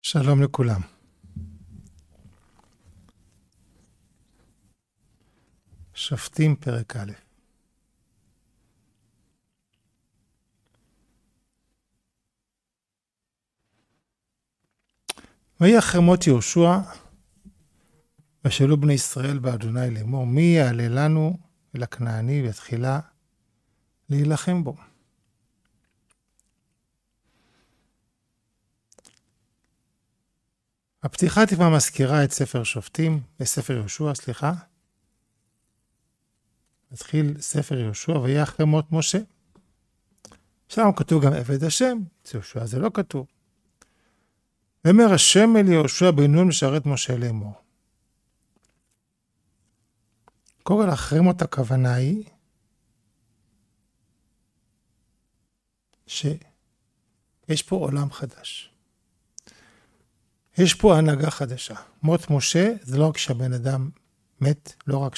שלום לכולם. שופטים פרק א'. ויחר מות יהושע, ושאלו בני ישראל באדוני לאמור, מי יעלה לנו אל הכנעני ויתחילה להילחם בו? הפתיחה טיפה מזכירה את ספר יהושע. מתחיל ספר יהושע ויחר מות משה. שם כתוב גם עבד השם, אצל יהושע זה לא כתוב. ואומר השם אל יהושע בן נון משרת משה לאמור. קורא להחרים אותה, הכוונה היא שיש פה עולם חדש. יש פה הנהגה חדשה. מות משה זה לא רק שהבן אדם מת, לא רק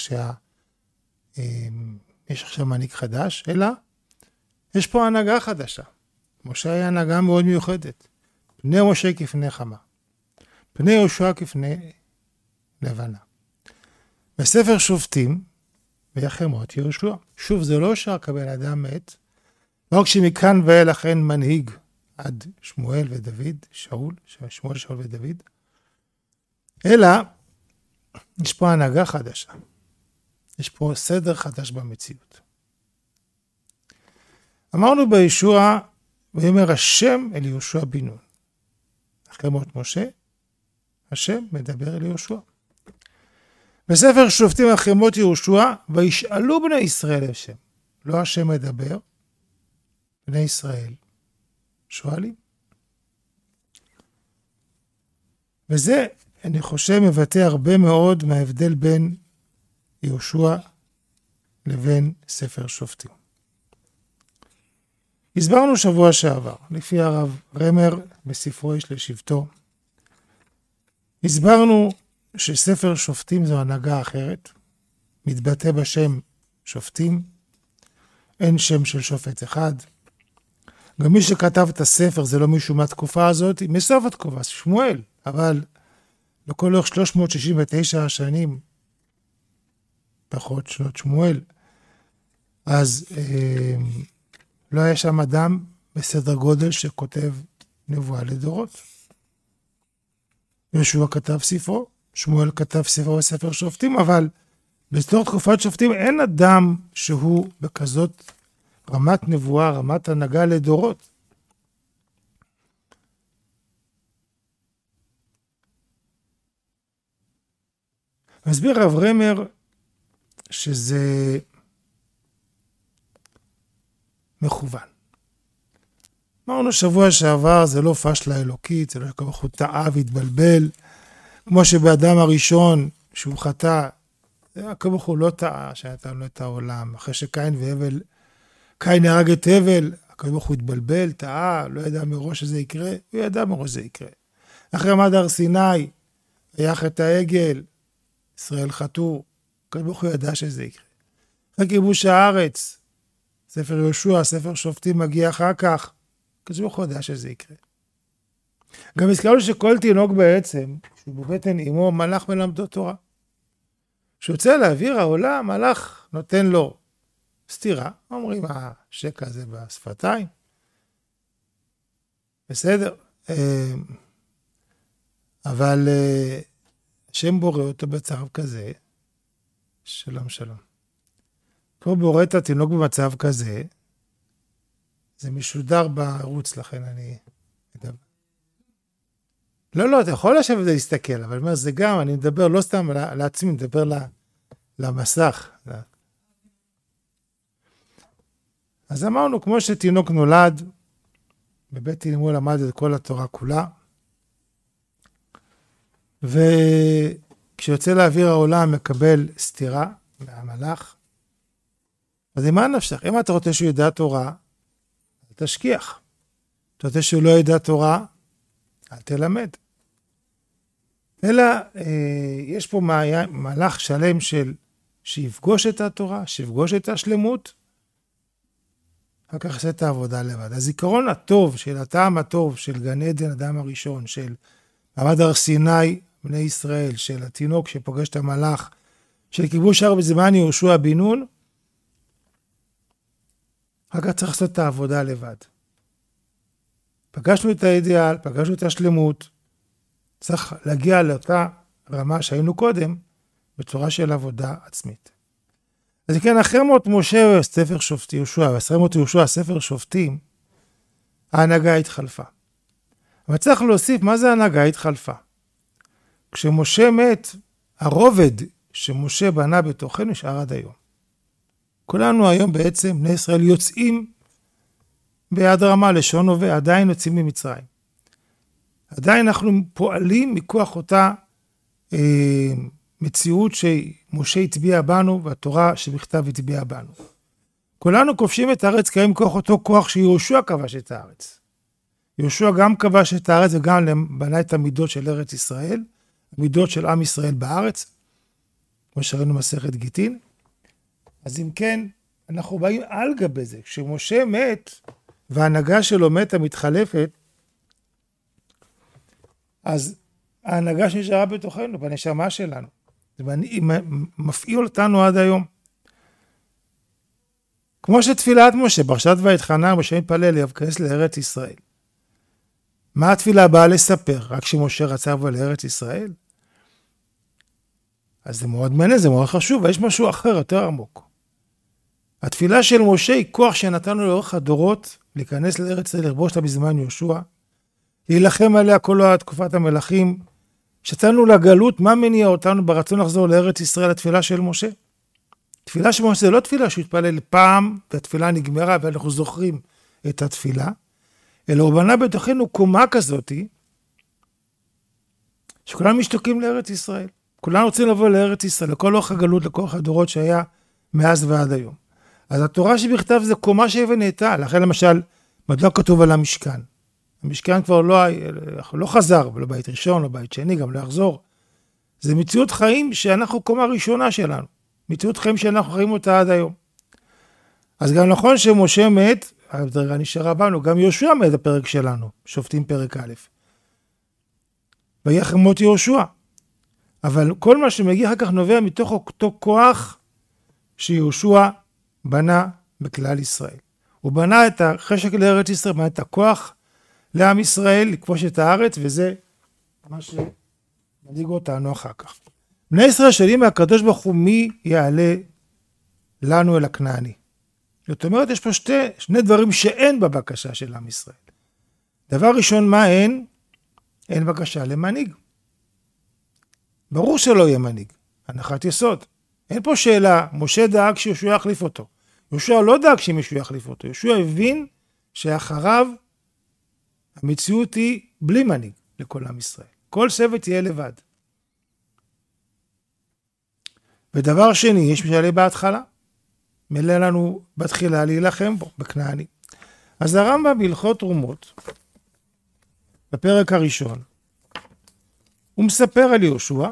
יש עכשיו מנהיג חדש, אלא יש פה הנהגה חדשה. משה היה הנהגה מאוד מיוחדת. פני משה כפני חמה. פני יהושע כפני לבנה. בספר שופטים, ויחר מות יהושע. שוב, זה לא שרק הבן אדם מת, לא רק שמכאן ואילך אין מנהיג עד שמואל ודוד, שמואל, שאול ודוד, אלא יש פה הנהגה חדשה. יש פה סדר חדש במציאות. אמרנו בישוע, ויאמר השם אל יהושע בן נון. אחרי מות משה, השם מדבר אל יהושע. בספר שופטים אחרי מות יהושע, וישאלו בני ישראל אל השם. לא השם מדבר, בני ישראל שואלים. וזה, אני חושב, מבטא הרבה מאוד מההבדל בין יהושע לבין ספר שופטים. הסברנו שבוע שעבר, לפי הרב רמר בספרו יש לשבטו, הסברנו שספר שופטים זו הנהגה אחרת, מתבטא בשם שופטים, אין שם של שופט אחד, גם מי שכתב את הספר זה לא מישהו מהתקופה הזאת, מסוף התקופה, שמואל, אבל לכל אורך 369 השנים, פחות שנות שמואל, אז לא היה שם אדם בסדר גודל שכותב נבואה לדורות. יהושע כתב ספרו, שמואל כתב ספרו בספר שופטים, אבל בתור תקופת שופטים אין אדם שהוא בכזאת רמת נבואה, רמת הנהגה לדורות. מסביר הרב רמר שזה מכוון. אמרנו שבוע שעבר זה לא פשלה אלוקית, זה לא כמו הוא טעה והתבלבל, כמו שבאדם הראשון שהוא חטא, זה כמו הוא לא טעה שנתן לו את העולם, אחרי שקין הרג את הבל, כמו הוא התבלבל, טעה, לא ידע מראש שזה יקרה, הוא ידע מראש שזה יקרה. אחרי עמד הר סיני, היה חטא העגל, ישראל חטאו, כמו הוא ידע שזה יקרה. אחרי כיבוש הארץ, ספר יהושע, ספר שופטים מגיע אחר כך, כמו הוא ידע שזה יקרה. גם הזכרנו שכל תינוק בעצם, שהוא בבטן אמו, מלאך מלמדו תורה. כשהוצא לאוויר העולם, מלאך נותן לו סתירה, אומרים השקע הזה בשפתיים. בסדר. אבל השם בורא אותו בצו כזה, שלום. פה בורא את התינוק במצב כזה, זה משודר בערוץ, לכן אני מדבר. לא, אתה יכול לשבת ולהסתכל, אבל אומר, זה גם, אני מדבר לא סתם לעצמי, מדבר למסך. אז אמרנו, כמו שתינוק נולד, בבית אמו למד את כל התורה כולה, וכשיוצא לאוויר העולם מקבל סתירה מהמלאך, אז מה נפשך? אם אתה רוצה שהוא ידע תורה, תשכיח. אתה רוצה שהוא לא ידע תורה, אל תלמד. אלא יש פה מהלך שלם שיפגוש את התורה, שיפגוש את השלמות, אחר כך עושה את העבודה לבד. הזיכרון הטוב של הטעם הטוב של גן עדן, אדם הראשון, של מעמד הר סיני, בני ישראל, של התינוק שפוגש את המלאך, של כיבוש הר בזמן יהושע בן נון, אחר כך צריך לעשות את העבודה לבד. פגשנו את האידיאל, פגשנו את השלמות, צריך להגיע לאותה רמה שהיינו קודם, בצורה של עבודה עצמית. אז כן, אחרי מות משה ספר שופטים, יהושע, ואחרי מות יהושע ספר שופטים, ההנהגה התחלפה. אבל צריך להוסיף, מה זה ההנהגה התחלפה? כשמשה מת, הרובד שמשה בנה בתוכנו נשאר עד היום. כולנו היום בעצם, בני ישראל יוצאים ביד רמה, לשון הווה, עדיין יוצאים ממצרים. עדיין אנחנו פועלים מכוח אותה מציאות שמשה הטביע בנו, והתורה שבכתב הטביע בנו. כולנו כובשים את הארץ קיים מכוח אותו כוח שיהושע כבש את הארץ. יהושע גם כבש את הארץ וגם בנה את המידות של ארץ ישראל, המידות של עם ישראל בארץ, כמו שראינו מסכת גיטין. אז אם כן, אנחנו באים על גבי זה. כשמשה מת, וההנהגה שלו מתה מתחלפת, אז ההנהגה שנשארה בתוכנו, בנשמה שלנו, זה מפעיל אותנו עד היום. כמו שתפילת משה, פרשת ויתחנן, משה מתפלל להיכנס לארץ ישראל. מה התפילה באה לספר? רק שמשה רצה לבוא לארץ ישראל? אז זה מאוד מעניין, זה מאוד חשוב, ויש משהו אחר, יותר עמוק. התפילה של משה היא כוח שנתנו לאורך הדורות, להיכנס לארץ ישראל, לרבוש אותה בזמן יהושע, להילחם עליה כל תקופת המלכים, שצאנו לגלות, מה מניע אותנו ברצון לחזור לארץ ישראל, התפילה של משה? תפילה של משה זה לא תפילה שהתפלל פעם, והתפילה נגמרה, ואנחנו זוכרים את התפילה, אלא הוא בנה בתוכנו קומה כזאת, שכולם משתוקקים לארץ ישראל. כולם רוצים לבוא לארץ ישראל, לכל אורך הגלות, לכל הדורות שהיה מאז ועד היום. אז התורה שבכתב זה קומה שהבנתה, לכן למשל, מדוע כתוב על המשכן? המשכן כבר לא חזר, לא בית ראשון, לא בית שני, גם לא יחזור. זה מציאות חיים שאנחנו קומה ראשונה שלנו. מציאות חיים שאנחנו חיים אותה עד היום. אז גם נכון שמשה מת, הדרגה נשארה בנו, גם יהושע מת הפרק שלנו, שופטים פרק א'. ויחר מות יהושע. אבל כל מה שמגיע אחר כך נובע מתוך אותו כוח שיהושע בנה בכלל ישראל. הוא בנה את החשק לארץ ישראל, בנה את הכוח לעם ישראל לכבוש את הארץ, וזה מה שמדאיג אותנו אחר כך. בני ישראל שואלים מהקדוש ברוך הוא מי יעלה לנו אל הכנעני. זאת אומרת, יש פה שני דברים שאין בבקשה של עם ישראל. דבר ראשון, מה אין? אין בקשה למנהיג. ברור שלא יהיה מנהיג, הנחת יסוד. אין פה שאלה, משה דאג שיהושע יחליף אותו. יהושע לא דאג שמישהו יחליף אותו. יהושע הבין שאחריו המציאות היא בלי מנהיג לכל עם ישראל. כל שבט יהיה לבד. ודבר שני, יש משאלה בהתחלה. מלא לנו בתחילה להילחם בו, בכנעני. אז הרמב"ם בהלכות תרומות, בפרק הראשון, הוא מספר על יהושע,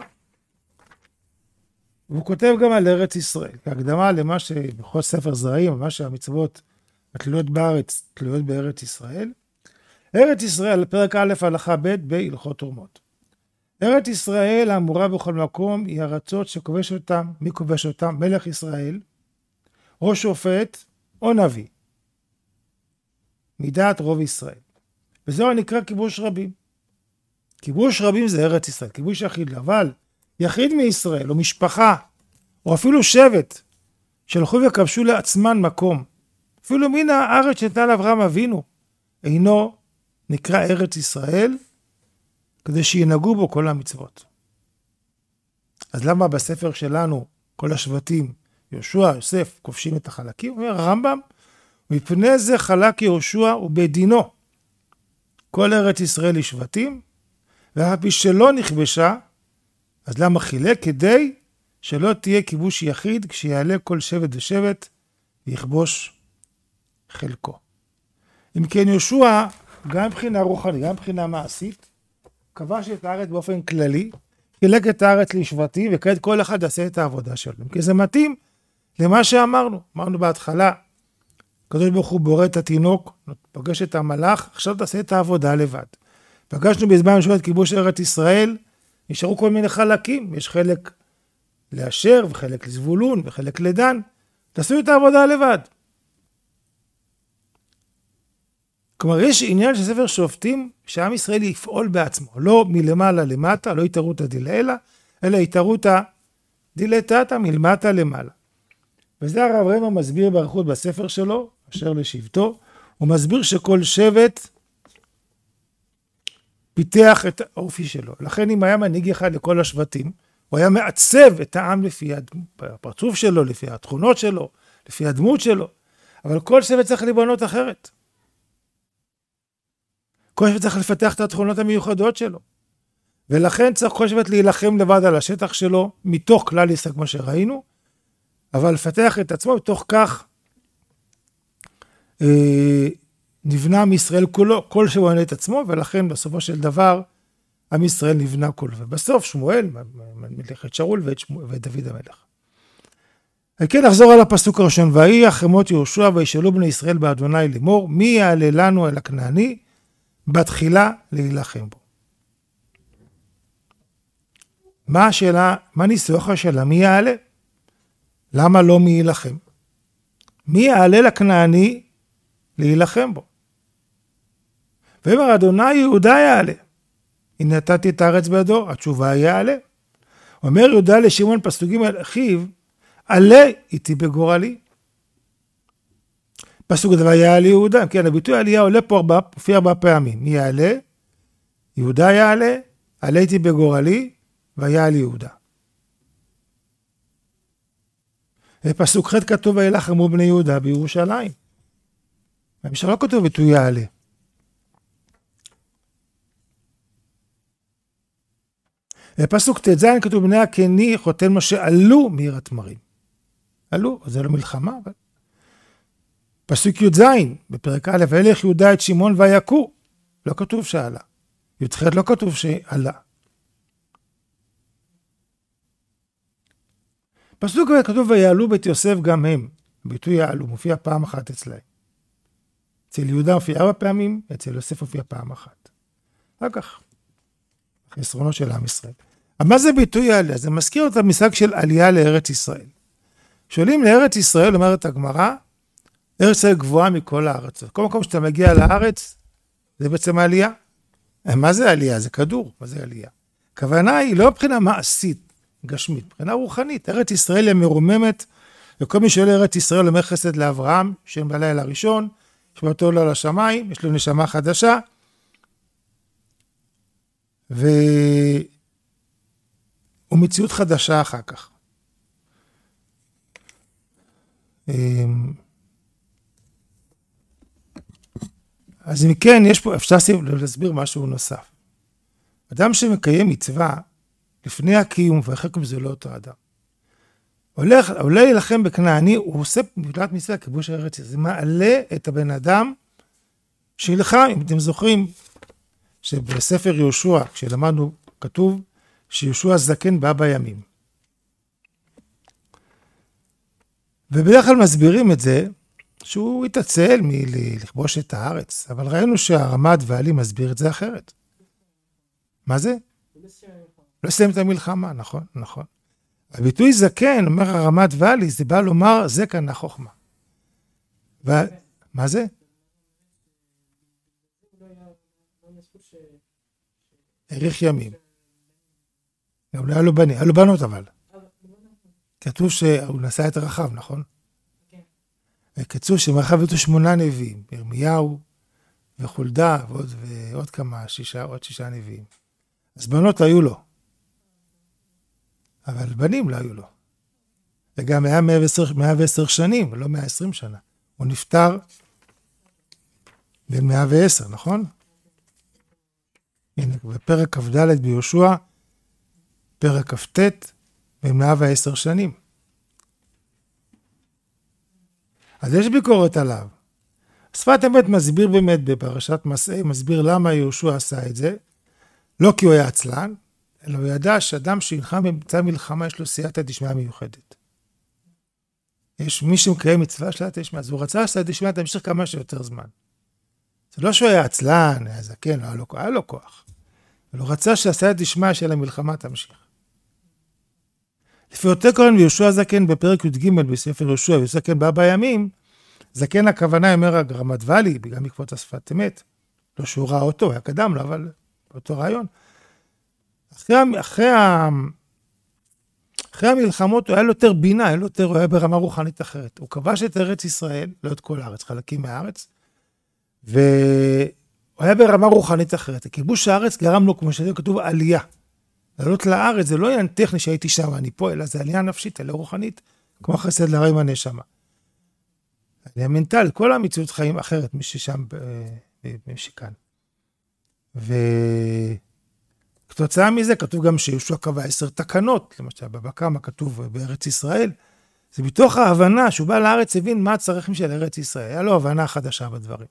והוא כותב גם על ארץ ישראל, כהקדמה למה שבכל ספר זרעים, מה שהמצוות התלויות בארץ, תלויות בארץ ישראל. ארץ ישראל, פרק א' הלכה ב' בהלכות תרומות. ארץ ישראל האמורה בכל מקום היא ארצות שכובש אותם, מי כובש אותם? מלך ישראל, או שופט או נביא. מדעת רוב ישראל. וזהו נקרא כיבוש רבים. כיבוש רבים זה ארץ ישראל, כיבוש יחיד, אבל יחיד מישראל או משפחה, או אפילו שבט, שהלכו וכבשו לעצמן מקום, אפילו מן הארץ שנתן לאברהם אבינו, אינו נקרא ארץ ישראל, כדי שינהגו בו כל המצוות. אז למה בספר שלנו, כל השבטים, יהושע, יוסף, כובשים את החלקים? אומר הרמב"ם, מפני זה חלק יהושע ובדינו. כל ארץ ישראל היא שבטים, והפי שלא נכבשה, אז למה חילק? כדי שלא תהיה כיבוש יחיד, כשיעלה כל שבט ושבט, ויכבוש חלקו. אם כן יהושע, גם מבחינה רוחנית, גם מבחינה מעשית, כבש את הארץ באופן כללי, חילק את הארץ לשבטים, וכעת כל אחד יעשה את העבודה שלו. כי זה מתאים למה שאמרנו. אמרנו בהתחלה, הקדוש ברוך הוא בורא את התינוק, פוגש את המלאך, עכשיו תעשה את העבודה לבד. פגשנו בזמן מלחמת כיבוש ארץ ישראל, נשארו כל מיני חלקים, יש חלק לאשר וחלק לזבולון וחלק לדן, תעשו את העבודה לבד. כלומר, יש עניין של ספר שופטים שעם ישראל יפעול בעצמו, לא מלמעלה למטה, לא יתערותא דלעילא, אלא יתערותא דלתתא מלמטה למעלה. וזה הרב רמ"א מסביר באריכות בספר שלו, אשר לשבטו, הוא מסביר שכל שבט פיתח את האופי שלו. לכן אם היה מנהיג אחד לכל השבטים, הוא היה מעצב את העם לפי הפרצוף שלו, לפי התכונות שלו, לפי הדמות שלו. אבל כל שבט צריך להיבנות אחרת. כל שבט צריך לפתח את התכונות המיוחדות שלו. ולכן צריך כל שבט להילחם לבד על השטח שלו, מתוך כלל ישראל כמו שראינו, אבל לפתח את עצמו, בתוך כך נבנה מישראל כולו, כל שבט את עצמו, ולכן בסופו של דבר, עם ישראל נבנה כולו. ובסוף שמואל, מלך את שאול ואת דוד המלך. כן, נחזור על הפסוק הראשון, ויהי אחרי מות יהושע וישאלו בני ישראל באדוני לאמור, מי יעלה לנו אל הכנעני, בתחילה להילחם בו. מה השאלה, מה ניסוח השאלה, מי יעלה? למה לא מי ילחם? מי יעלה לכנעני להילחם בו? ואמר אדוני יהודה יעלה. הנה נתתי את הארץ בידו, התשובה יעלה. אומר יהודה לשמעון פסוקים על אחיו, עלה איתי בגורלי. פסוק דבר יעלה יהודה, כן, הביטוי עלייה עולה פה מופיע 4 פעמים. מי יעלה? יהודה יעלה, עלה איתי בגורלי, ויעל יהודה. בפסוק ח' כתוב וילחמו בני יהודה בירושלים. במשנה לא כתוב ותו יעלה. בפסוק ט"ז כתוב בני הקני חותן משה עלו מעיר התמרים. עלו, זה לא מלחמה, אבל... פסוק י"ז בפרק א' וילך יהודה את שמעון ויכו. לא כתוב שעלה. י"ח לא כתוב שעלה. פסוק כתוב ויעלו בית יוסף גם הם. הביטוי יעלו מופיע פעם אחת אצלהם. אצל יהודה מופיע 4 פעמים, אצל יוסף מופיע פעם אחת. אחר כך, חסרונות של עם ישראל. אבל מה זה ביטוי יעלה? זה מזכיר את המשחק של עלייה לארץ ישראל. שואלים לארץ ישראל, אומרת הגמרא, ארץ ישראל גבוהה מכל הארץ. כל מקום שאתה מגיע לארץ, זה בעצם העלייה. מה זה עלייה? זה כדור. מה זה עלייה? הכוונה היא לא מבחינה מעשית, גשמית, מבחינה רוחנית. ארץ ישראל היא מרוממת, וכל מי שעולה ארץ ישראל אומר חסד לאברהם, שם בלילה הראשון, שבתו לו לשמיים, יש לו נשמה חדשה, ומציאות חדשה אחר כך. אז אם כן, יש פה, אפשר להסביר משהו נוסף. אדם שמקיים מצווה, לפני הקיום ואחרי קיום זה לא אותו אדם. עולה להילחם בכנעני, הוא עושה מילת מצווה, כיבוש הארץ, זה מעלה את הבן אדם שילחם. אם אתם זוכרים שבספר יהושע, כשלמדנו, כתוב שיהושע זקן בא בימים. ובדרך כלל מסבירים את זה, שהוא יתעצל מלכבוש את הארץ, אבל ראינו שהרמ"ד ואלי מסביר את זה אחרת. מה זה? לא סיים את המלחמה, נכון, נכון. הביטוי זקן, אומר הרמ"ד ואלי, זה בא לומר, זה כאן החוכמה. מה זה? האריך ימים. גם לא היה לו בנים, היה לו בנות אבל. כתוב שהוא נשא את רחב, נכון? כתוב שמרחב היו 8 נביאים, ירמיהו וחולדה ועוד כמה, עוד 6 נביאים. אז בנות היו לו. אבל בנים לא היו לו. וגם היה 110 שנים, לא 120 שנה. הוא נפטר בין 110, נכון? הנה, בפרק כ"ד ביהושע, פרק כ"ט, בין 110 שנים. אז יש ביקורת עליו. שפת אמת מסביר באמת בפרשת מסעי, מסביר למה יהושע עשה את זה, לא כי הוא היה עצלן, אלא הוא ידע שאדם שילחם במצב מלחמה יש לו סייעתא דשמיא מיוחדת. יש מי שמקיים מצווה סייעתא דשמיא, אז הוא רצה סייעתא דשמיא תמשיך כמה שיותר זמן. זה לא שהוא היה עצלן, היה זקן, לא היה לו כוח. אבל הוא רצה שהסייעתא דשמיא של המלחמה תמשיך. לפי אותו כהן ויהושע זקן בפרק י"ג בספר יהושע, ויהושע זקן בארבע ימים, זקן הכוונה אומר רמת ואלי, בגלל מקוות השפת אמת. לא שהוא ראה אותו, היה קדם לו, אבל באותו רעיון. אחרי המלחמות הוא היה לו יותר בינה, הוא היה ברמה רוחנית אחרת. הוא כבש את ארץ ישראל, לא את כל הארץ, חלקים מהארץ, והוא היה ברמה רוחנית אחרת. הכיבוש הארץ גרם לו, כמו שזה כתוב, עלייה. לעלות לארץ זה לא עניין טכני שהייתי שם, אני פה, אלא זה עלייה נפשית, עלייה רוחנית, כמו חסד להרים הנשמה. עלייה מנטלית, כל המציאות חיים אחרת, מי ששם, מי שכאן. וכתוצאה מזה כתוב גם שיהושע קבע 10 תקנות, למשל בבא קמא כתוב בארץ ישראל, זה מתוך ההבנה שהוא בא לארץ, הבין מה הצרכים של ארץ ישראל, היה לו הבנה חדשה בדברים.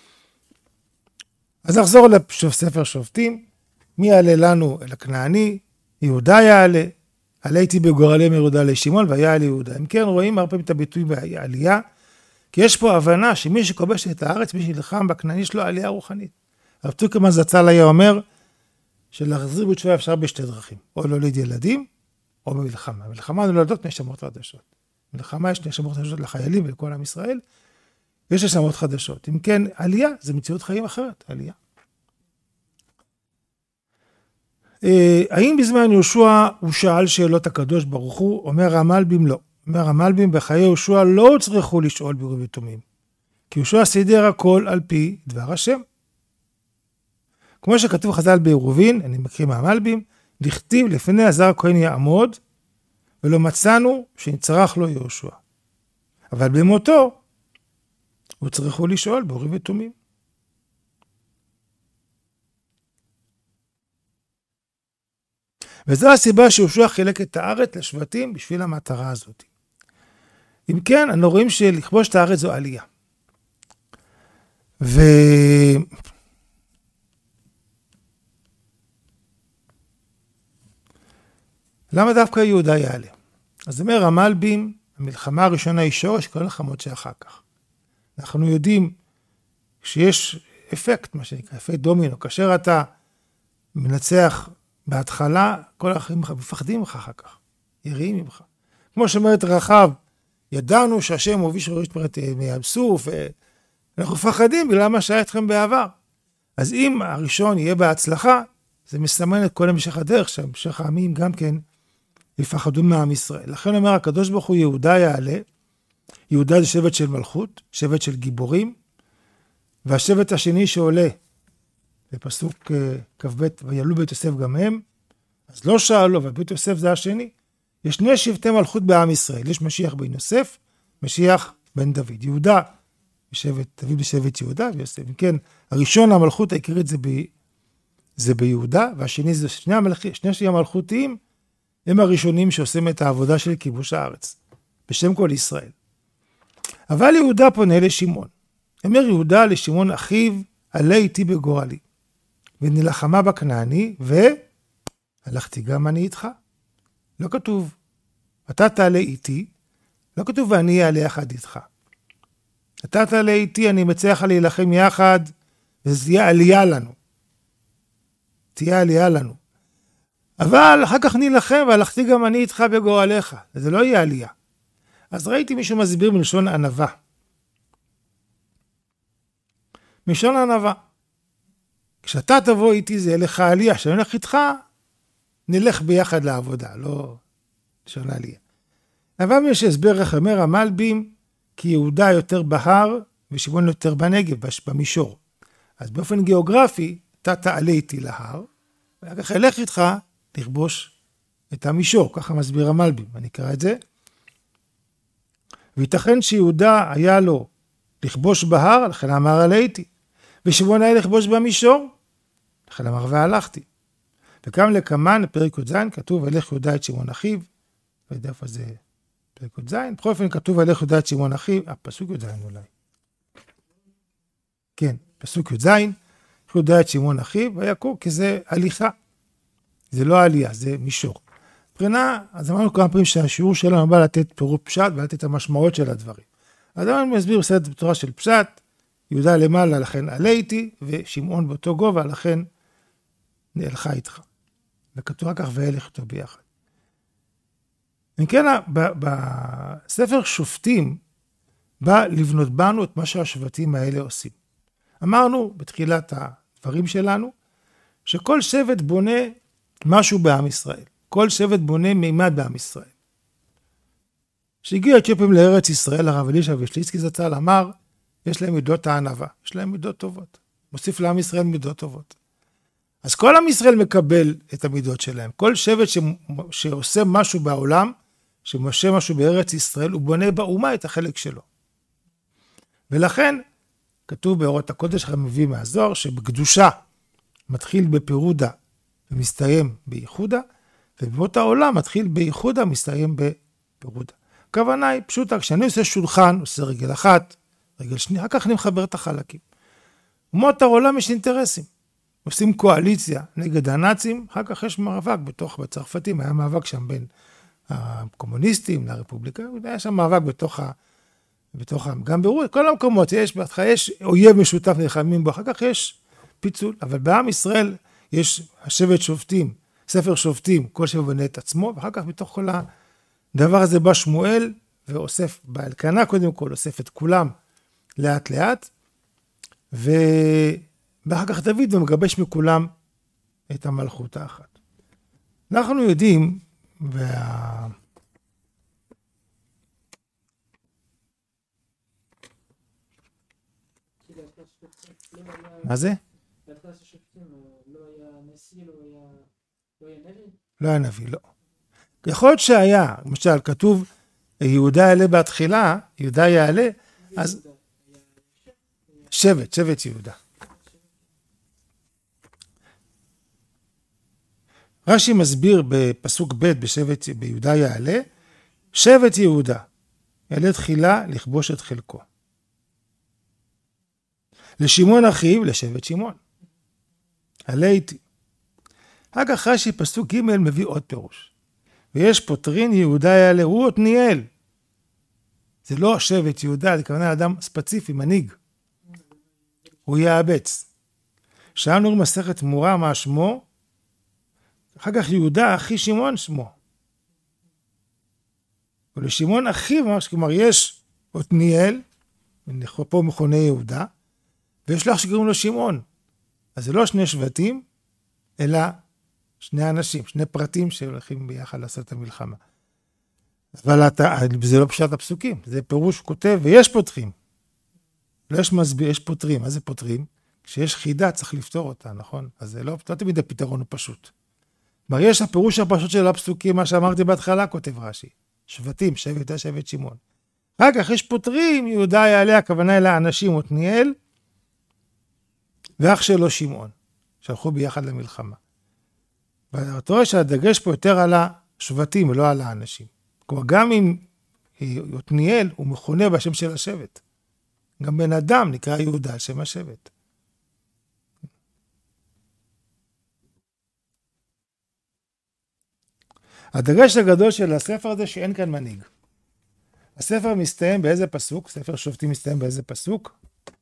אז נחזור לספר שופטים, מי יעלה לנו אל הכנעני? יהודה יעלה, עליתי בגורלי מיהודה לשמעון ויעלה יהודה. אם כן רואים הרבה פעמים את הביטוי בעלייה, כי יש פה הבנה שמי שכובש את הארץ, מי שנלחם בכנעני יש לו עלייה רוחנית. הרב טוקרמן זצ"ל היה אומר, שלהחזיר בתשובה אפשר בשתי דרכים, או להוליד ילדים, או במלחמה. במלחמה נולדות נשמות חדשות. במלחמה יש נשמות חדשות לחיילים ולכל עם ישראל, יש נשמות חדשות. אם כן, עלייה זה מציאות חיים אחרת, עלייה. האם בזמן יהושע הוא שאל שאלות הקדוש ברוך הוא? אומר המלבים לא. אומר המלבים בחיי יהושע לא צריכו לשאול באורים ותומים. כי יהושע סידר הכל על פי דבר השם. כמו שכתוב חז"ל בעירובין, אני מקריא מהמלבים, דכתיב לפני עזר הכהן יעמוד, ולא מצאנו שנצרך לו יהושע. אבל במותו הוא צריכו לשאול באורים ותומים. וזו הסיבה שיהושע חילק את הארץ לשבטים בשביל המטרה הזאת. אם כן, אנחנו רואים שלכבוש את הארץ זו עלייה. למה דווקא יהודה יעלה? אז אומר המלבים, המלחמה הראשונה היא שורש כל המלחמות שאחר כך. אנחנו יודעים שיש אפקט, מה שנקרא, אפקט דומינו. כאשר אתה מנצח בהתחלה, כל האחרים מפחדים ממך אחר כך, יראים ממך. כמו שאומרת רחב, ידענו שהשם הוביש וריש מים סוף, ואנחנו מפחדים בגלל מה שהיה אתכם בעבר. אז אם הראשון יהיה בהצלחה, זה מסמן את כל המשך הדרך, שהמשך העמים גם כן יפחדו מעם ישראל. לכן אומר הקדוש ברוך הוא יהודה יעלה, יהודה זה שבט של מלכות, שבט של גיבורים, והשבט השני שעולה, בפסוק כ"ב, ויעלו בית יוסף גם הם, אז לא שאלו, אבל בית יוסף זה השני. יש שני שבטי מלכות בעם ישראל, יש משיח בן יוסף, משיח בן דוד. יהודה, דוד בשבט יהודה ויוסף. כן, הראשון המלכות העיקרית זה ביהודה, והשני זה שני המלכותיים, הם הראשונים שעושים את העבודה של כיבוש הארץ, בשם כל ישראל. אבל יהודה פונה לשמעון. אומר יהודה לשמעון אחיו, עלה איתי בגורלי. ונלחמה בכנעני, והלכתי גם אני איתך. לא כתוב, אתה תעלה איתי, לא כתוב ואני אעלה יחד איתך. אתה תעלה איתי, אני מצא לך להילחם יחד, וזה יהיה עלייה לנו. תהיה עלייה לנו. אבל אחר כך נלחם, והלכתי גם אני איתך בגורליך. זה לא יהיה עלייה. אז ראיתי מישהו מסביר מלשון ענווה. מלשון ענווה. כשאתה תבוא איתי זה יהיה לך עלייה, כשאני הולך איתך, נלך ביחד לעבודה, לא לשון עלייה. אבל מי שהסבר איך אומר המלבים, כי יהודה יותר בהר, ושמעון יותר בנגב, במישור. אז באופן גיאוגרפי, אתה תעלה איתי להר, ואחר כך אלך איתך לכבוש את המישור, ככה מסביר המלבים, אני אקרא את זה. וייתכן שיהודה היה לו לכבוש בהר, לכן אמר עלה איתי. ושמעון היה לכבוש במישור, לכן אמר והלכתי. וכאן לכמן, פרק י"ז, כתוב, הלך יהודה את שמעון אחיו, לא יודע איפה זה פרק י"ז, בכל אופן כתוב, הלך יהודה את שמעון אחיו, פסוק י"ז אולי. כן, פסוק י"ז, יהודה את שמעון אחיו, ויקור, כי זה הליכה. זה לא עלייה, זה מישור. מבחינה, אז אמרנו כמה פעמים שהשיעור שלנו בא לתת פירוט פשט, ולתת את המשמעות של הדברים. אז אני מסביר בסדר בתורה של פשט, יהודה למעלה, לכן עלה איתי, ושמעון באותו גובה, לכן נהלכה איתך. וכתוב רק כך והלך איתו ביחד. אם כן, בספר שופטים, בא לבנות בנו את מה שהשבטים האלה עושים. אמרנו בתחילת הדברים שלנו, שכל שבט בונה משהו בעם ישראל. כל שבט בונה מימד בעם ישראל. כשהגיעו האתיופים לארץ ישראל, הרב אלישע וישליצקי זצ"ל אמר, יש להם מידות הענווה, יש להם מידות טובות. מוסיף לעם ישראל מידות טובות. אז כל עם ישראל מקבל את המידות שלהם. כל שבט שעושה משהו בעולם, שמשה משהו בארץ ישראל, הוא בונה באומה את החלק שלו. ולכן, כתוב באורות הקודש, הרב מביא מהזוהר, שבקדושה מתחיל בפירודה ומסתיים בייחודה, ובמות העולם מתחיל בייחודה ומסתיים בפירודה. הכוונה היא פשוטה, כשאני עושה שולחן, עושה רגל אחת, רגל שנייה, אחר כך אני מחבר את החלקים. במות העולם יש אינטרסים. עושים קואליציה נגד הנאצים, אחר כך יש מאבק בצרפתים, היה מאבק שם בין הקומוניסטים לרפובליקאים, היה שם מאבק גם ברור, כל המקומות, בהתחלה יש אויב משותף נלחמים בו, אחר כך יש פיצול, אבל בעם ישראל יש השבט שופטים, ספר שופטים, כל שבט בונה את עצמו, ואחר כך בתוך כל הדבר הזה בא שמואל, ואוסף באלקנה קודם כל, אוסף את כולם לאט לאט, ואחר כך דוד ומגבש מכולם את המלכות האחת. אנחנו יודעים, מה זה? לא היה נביא, לא. יכול להיות שהיה, למשל, כתוב, יהודה יעלה בתחילה, יהודה יעלה, אז שבט יהודה. רש"י מסביר בפסוק ב' בשבט ביהודה יעלה, שבט יהודה יעלה תחילה לכבוש את חלקו. לשמעון אחיו, לשבט שמעון. עלה איתי. אחר כך רש"י פסוק ג' מביא עוד פירוש. ויש פוטרין יהודה יעלה, הוא עתניאל. זה לא שבט יהודה, זה כוונה אדם ספציפי, מנהיג. הוא יאבץ. שאלנו מסכת מורה מה שמו, אחר כך יהודה אחי שמעון שמו. ולשמעון אחיו, כלומר יש עתניאל, פה מכונה יהודה, ויש לך שקוראים לו שמעון. אז זה לא שני שבטים, אלא שני אנשים, שני פרטים שהולכים ביחד לעשות את המלחמה. אבל זה לא פשט הפסוקים, זה פירוש כותב, ויש פותחים. לא יש מסביר, יש פותרים. מה זה פותרים? כשיש חידה צריך לפתור אותה, נכון? אז זה לא תמיד הפתרון הוא פשוט. כלומר, יש הפירוש הפשוט של הפסוקים, מה שאמרתי בהתחלה, כותב רש"י. שבטים, שבט שמעון. אחר כך יש פותרים, יהודה יעלה, הכוונה אל האנשים, עתניאל, ואח שלו שמעון, שהלכו ביחד למלחמה. ואתה רואה שהדגש פה יותר על השבטים ולא על האנשים. כלומר, גם אם עתניאל הוא מכונה בשם של השבט. גם בן אדם נקרא יהודה על שם השבט. הדגש הגדול של הספר הזה שאין כאן מנהיג. הספר מסתיים באיזה פסוק? ספר שופטים מסתיים באיזה פסוק?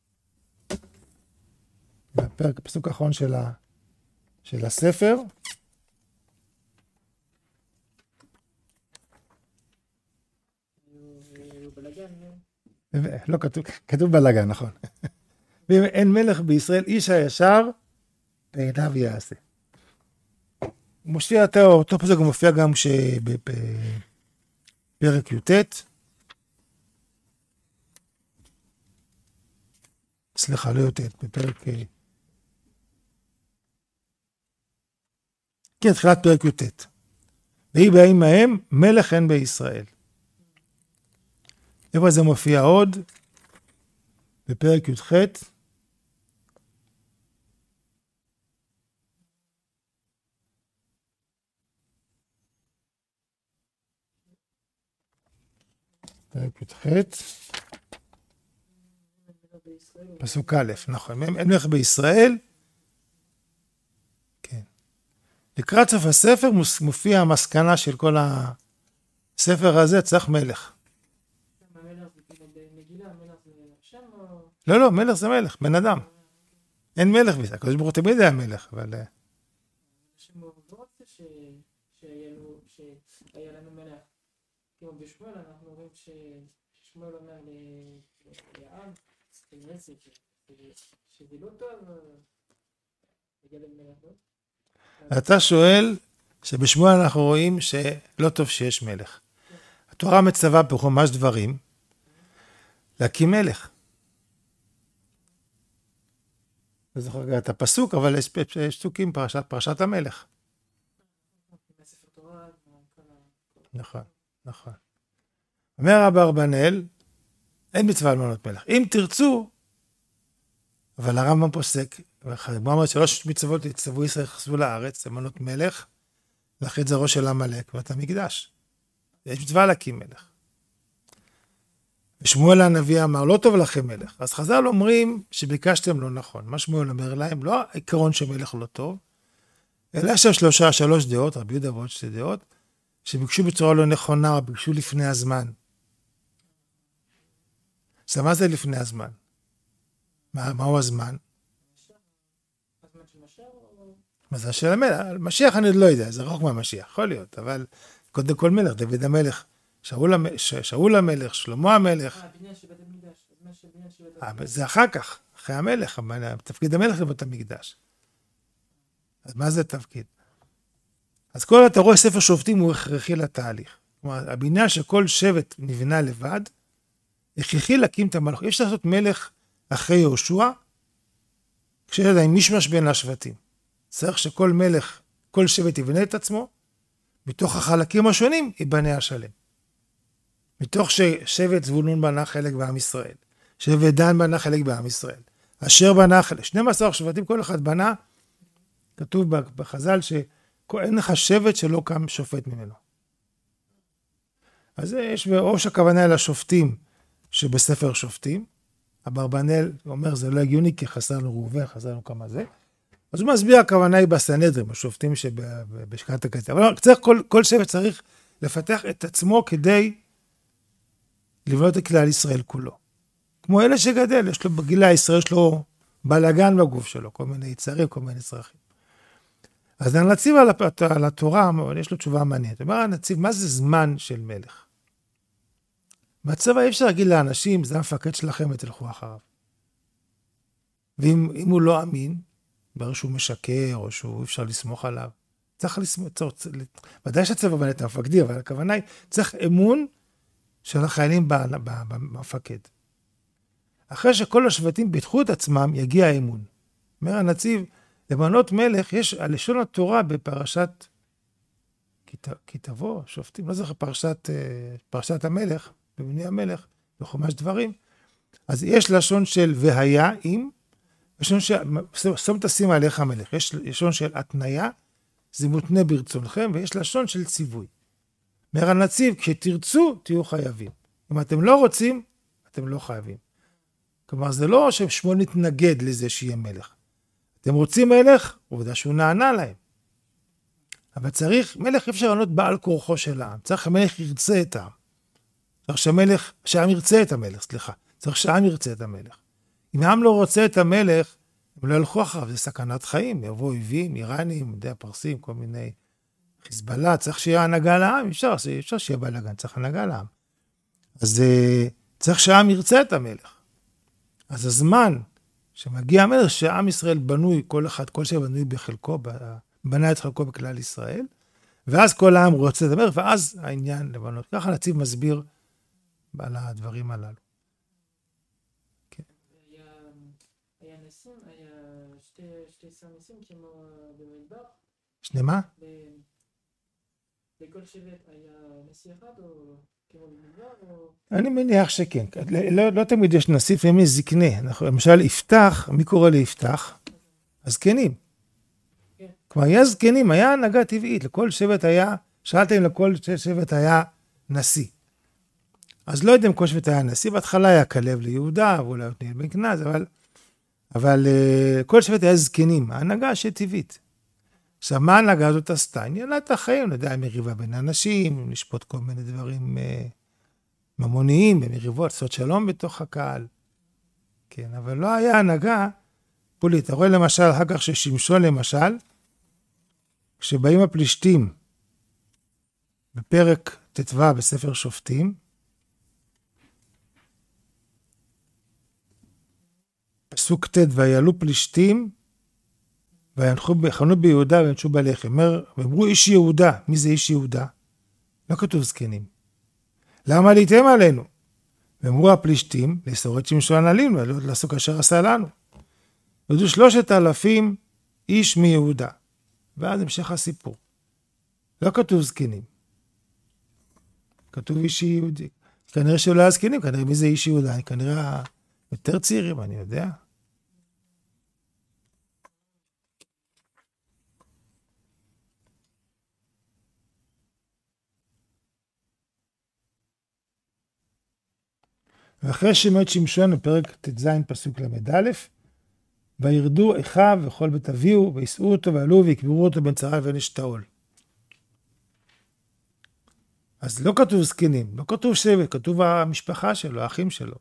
בפרק, הפסוק האחרון של הספר. לא כתוב בלגן, נכון. ואם אין מלך בישראל, איש הישר בעיניו יעשה. מופיע אותו פסוק, הוא מופיע גם בפרק י"ט. סליחה, לא י"ט, בפרק... כן, תחילת פרק י"ט. ויהי בימים ההם מלך אין בישראל. איפה זה מופיע עוד? בפרק י"ח. פרק י"ח. פסוק א', נכון. אין מלך בישראל. כן. לקראת סוף הספר מופיע המסקנה של כל הספר הזה, צריך מלך. לא, מלך זה מלך, בן אדם. אין מלך בזה, הקדוש ברוך הוא תמיד היה מלך, אבל... שהיה לנו מלך. כמו בשמואל אנחנו רואים ששמואל אומר לעם, שזה לא טוב לגדל מלך. אתה שואל שבשמואל אנחנו רואים שלא טוב שיש מלך. התורה מצווה בחומש דברים להקים מלך. לא זוכר רגע את הפסוק, אבל יש פסוקים פרשת המלך. נכון. אומר רבי אברבנאל, אין מצווה למנות מלך. אם תרצו, אבל הרמב"ם פוסק, הוא אומר 3 מצוות יצטוו ישראל יחסו לארץ, למנות מלך, לאחד זרעו של עמלק ואת המקדש. יש מצווה להקים מלך. ושמואל הנביא אמר, לא טוב לכם מלך. אז חז"ל אומרים שביקשתם לא נכון. מה שמואל אומר להם, לא העיקרון שמלך לא טוב, אלא שם 3 דעות, רבי יהודה ועוד 2 דעות, שביקשו בצורה לא נכונה, או ביקשו לפני הזמן. אז מה זה לפני הזמן? מהו הזמן? מזל של המלך. משיח אני לא יודע, זה רחוק מהמשיח, יכול להיות, אבל קודם כל מלך, דוד המלך, שאול המלך, שלמה המלך. זה אחר כך, אחרי המלך, תפקיד המלך זה בית המקדש. אז מה זה תפקיד? אז כל אתה רואה ספר שופטים הוא הכרחי לתהליך. כלומר, הבניין שכל שבט נבנה לבד, הכרחי להקים את המלך. יש לעשות מלך אחרי יהושע, כשיש עדיין משמש בין השבטים. צריך שכל מלך, כל שבט יבנה את עצמו, מתוך החלקים השונים ייבנה השלם. מתוך ששבט זבולון בנה חלק בעם ישראל, שבט דן בנה חלק בעם ישראל, אשר בנה חלק, 12 שבטים כל אחד בנה, כתוב בחז"ל שאין לך שבט שלא קם שופט ממנו. אז יש בראש הכוונה אל השופטים שבספר שופטים, אברבנאל אומר זה לא הגיוני כי חסר לנו ראובן, חסר לנו כמה זה, אז הוא מסביר הכוונה היא בסנהדרין, השופטים שבשכת הכתב. אבל צריך, כל שבט צריך לפתח את עצמו כדי לבנות את כלל ישראל כולו. כמו אלה שגדל, יש לו בגיל הישראל, יש לו בלגן בגוף שלו, כל מיני יצרים, כל מיני צרכים. אז הנציב על התורה, יש לו תשובה מעניינת. אומר הנציב, מה זה זמן של מלך? בצבא אי אפשר להגיד לאנשים, זה המפקד שלכם ותלכו אחריו. ואם הוא לא אמין, ברור שהוא משקר, או שהוא אפשר לסמוך עליו. צריך לסמוך, ודאי שהצבא בנה את המפקדים, אבל הכוונה היא, צריך אמון של החיילים במפקד. אחרי שכל השבטים פיתחו את עצמם, יגיע האמון. אומר הנציב, למנות מלך, יש על לשון התורה בפרשת כתבו, שופטים, לא זוכר, פרשת המלך, במינוי המלך, בחומש דברים. אז יש לשון של והיה אם, לשון של, שום תשים עליך המלך, יש לשון של התניה, זה מותנה ברצונכם, ויש לשון של ציווי. אומר הנציב, כשתרצו, תהיו חייבים. אם אתם לא רוצים, אתם לא חייבים. כלומר, זה לא ששמואל נתנגד לזה שיהיה מלך. אתם רוצים מלך, עובדה שהוא נענה להם. אבל צריך, מלך אפשר לענות בעל כורחו של העם. צריך המלך ירצה את העם. צריך שהעם ירצה את המלך, סליחה. צריך שהעם ירצה את המלך. אם העם לא רוצה את המלך, הם לא ילכו אחריו, זה סכנת חיים. יבואו אויבים, איראנים, הפרסים, כל מיני חיזבאללה, צריך שיהיה הנהגה לעם, אפשר שיהיה בלגן, צריך הנהגה לעם. אז צריך שהעם ירצה את המלך. אז הזמן שמגיע המלך, שעם ישראל בנוי, כל שבנוי בחלקו, בנה את חלקו בכלל ישראל, ואז כל העם רוצה את המלך, ואז העניין לבנות. ככה הנציב מסביר על הדברים הללו. היה נסים, היה שתי ניסים כמו במדבר. שני מה? בכל שבט היה נשיא אחד או כמו במדבר או... אני מניח שכן. לא תמיד יש נשיא, לפעמים יש זקנה. למשל, יפתח, מי קורא ליפתח? הזקנים. כלומר, היה זקנים, היה הנהגה טבעית. לכל שבט היה, שאלת אם לכל שבט היה נשיא. אז לא יודע אם כל שבט היה נשיא, בהתחלה היה כלב ליהודה, ואולי עתניאל בן כנז, אבל כל שבט היה זקנים, ההנהגה שטבעית. עכשיו, מה ההנהגה הזאת עשתה? עניינה את החיים, לא יודע, מריבה בין אנשים, לשפוט כל מיני דברים ממוניים, במריבות, לעשות שלום בתוך הקהל. כן, אבל לא היה הנהגה פוליטית. אתה רואה למשל, אחר כך ששמשון למשל, כשבאים הפלישתים בפרק ט"ו בספר שופטים, פסוק ט' ויעלו פלישתים ויחנו ביהודה וינשו בלחם. ואמרו איש יהודה. מי זה איש יהודה? לא כתוב זקנים. למה עליתם עלינו? ואמרו הפלישתים לאסור את שמשון עלינו, ולא לעשות אשר עשה לנו. ועדו 3,000 איש מיהודה. ואז המשך הסיפור. לא כתוב זקנים. כתוב איש יהודי. כנראה שלא היה זקנים, כנראה מי זה איש יהודה? כנראה יותר צעירים, אני יודע. ואחרי שמת שמשון בפרק ט"ז פסוק ל"א, וירדו אחיו וכל בית אביהו, וישאו אותו ועלו ויקברו אותו בין צרה לבין אשתאול. אז לא כתוב זקנים, לא כתוב שבט, כתוב המשפחה שלו, האחים שלו.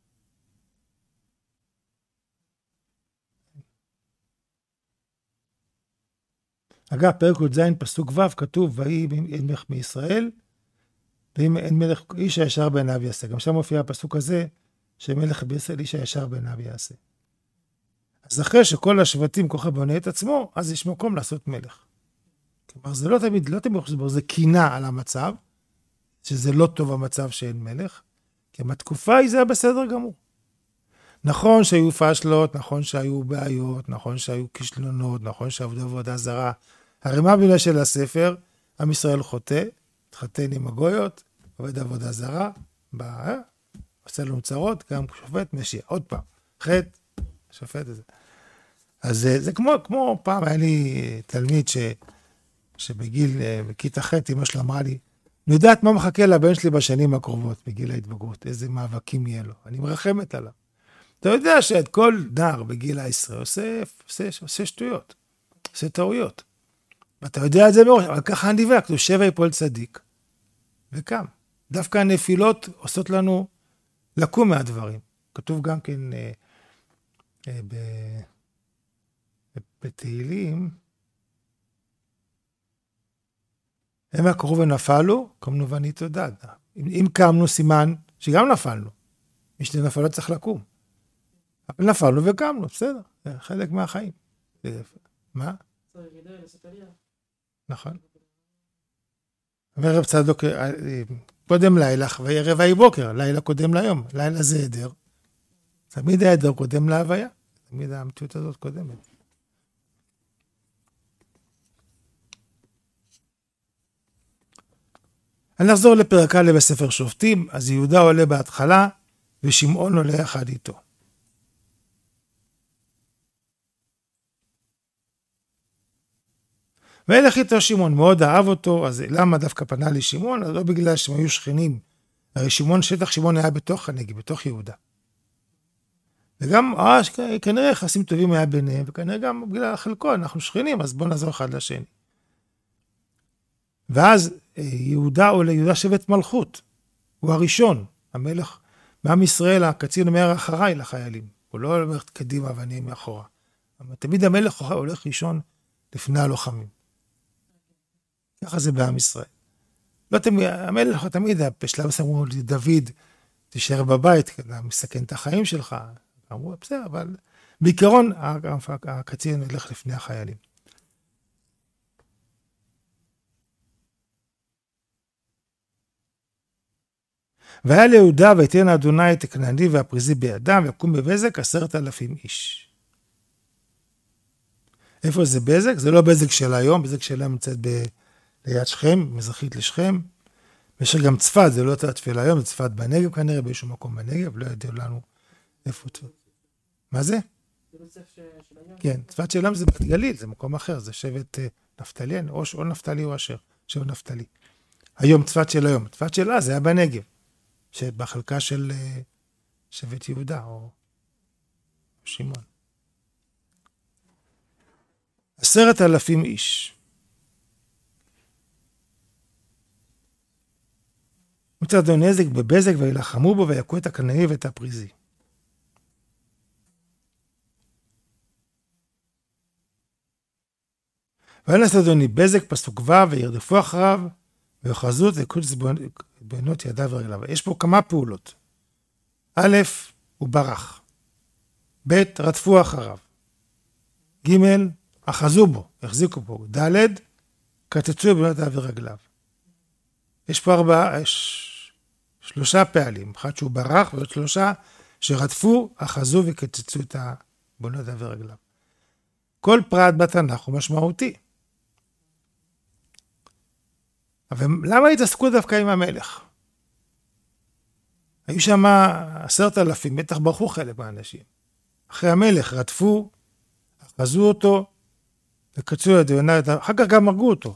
אגב, פרק י"ז פסוק ו' כתוב, ויהי אין מלך מישראל, ואם אין מלך איש הישר בעיניו יעשה. גם שם מופיע הפסוק הזה, שמלך בישראל איש הישר בעיניו יעשה. אז אחרי שכל השבטים ככה בונה את עצמו, אז יש מקום לעשות מלך. כלומר, זה לא תמיד, זה קינה על המצב, שזה לא טוב המצב שאין מלך, כי בתקופה היא זה היה בסדר גמור. נכון שהיו פשלות, נכון שהיו בעיות, נכון שהיו כישלונות, נכון שעבדו עבודה זרה. הרי מה בגלל של הספר? עם ישראל חוטא, התחתן עם הגויות, עובד עבודה זרה, עושה לנו צרות, גם שופט משיח. עוד פעם, חטא, שופט את זה. אז זה כמו פעם, היה לי תלמיד שבגיל, בכיתה ח' אמא שלו אמרה לי, אני יודעת מה מחכה לבן שלי בשנים הקרובות, בגיל ההתבגרות, איזה מאבקים יהיה לו. אני מרחמת עליו. אתה יודע שאת כל נער בגיל ה-10 עושה שטויות, עושה טעויות. ואתה יודע את זה מראש, אבל ככה הנביאה, כתוב 7 יפול צדיק, וקם. דווקא הנפילות עושות לנו לקום מהדברים. כתוב גם כן בתהילים, הם הקראו ונפלו, קמנו ונתעודד. אם קמנו סימן שגם נפלנו. מי שנפל צריך לקום. אבל נפלנו וקמנו, בסדר, זה חלק מהחיים. מה? נכון. וערב צדוק, קודם לילה, וערב ההיא בוקר, לילה קודם ליום, לילה זה עדר. תמיד העדר קודם להוויה, תמיד המציאות הזאת קודמת. אני נחזור לפרק א' בספר שופטים, אז יהודה עולה בהתחלה, ושמעון עולה יחד איתו. וילך איתו שמעון, מאוד אהב אותו, אז למה דווקא פנה לשמעון? אז לא בגלל שהם היו שכנים. הרי שטח שמעון היה בתוך הנגב, בתוך יהודה. וגם, כנראה יחסים טובים היה ביניהם, וכנראה גם בגלל חלקו, אנחנו שכנים, אז בואו נעזור אחד לשני. ואז יהודה עולה, יהודה שבט מלכות. הוא הראשון, המלך, מעם ישראל, הקצין אומר אחריי לחיילים. הוא לא אומר קדימה ואני מאחורה. תמיד המלך הולך ראשון לפני הלוחמים. ככה זה בעם ישראל. לא תמיד, המלך תמיד, בשלב מסוים דוד, תישאר בבית, מסכן את החיים שלך. אמרו, בסדר, אבל בעיקרון, הקצין הולך לפני החיילים. והיה ליהודה ויתן אדוני את הכנעני והפריזי בידם, ויקום בבזק 10,000 איש. איפה זה בזק? זה לא בזק של היום, בזק של היום נמצאת ליד שכם, מזרחית לשכם. ויש גם צפת, זה לא צפת היום, זה צפת בנגב כנראה, באיזשהו מקום בנגב, לא יודע לנו איפה צפת. מה זה? כן, צפת של היום זה בת גליל, זה מקום אחר, זה שבט נפתלי, או נפתלי או אשר, שבט נפתלי. היום צפת של היום, צפת של אז זה היה בנגב, שבחלקה של שבט יהודה או שמעון. 10,000 איש. מצד נזק בבזק וילחמו בו ויקו את הכנעני ואת הפריזי. וינס אדוני בזק פסוק ו' וירדפו אחריו ויאחזו את יקוץ בעינות ידיו ורגליו. יש פה כמה פעולות. א', הוא ברח. ב', רדפו אחריו. ג', אחזו בו, החזיקו בו. ד', קצצו בעינות ידיו ורגליו. יש פה שלושה פעלים. אחד שהוא ברח ועוד שלושה שרדפו, אחזו וקצצו את בעינות ידיו ורגליו. כל פרט בתנ"ך הוא משמעותי. אבל למה התעסקו דווקא עם המלך? היו שם 10,000, בטח ברחו חלק מהאנשים. אחרי המלך רדפו, אחזו אותו, וקצצו את עיניו, אחר כך גם הרגו אותו.